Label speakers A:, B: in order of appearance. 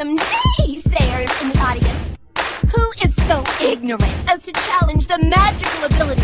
A: some naysayers in the audience. Who is so ignorant as to challenge the magical ability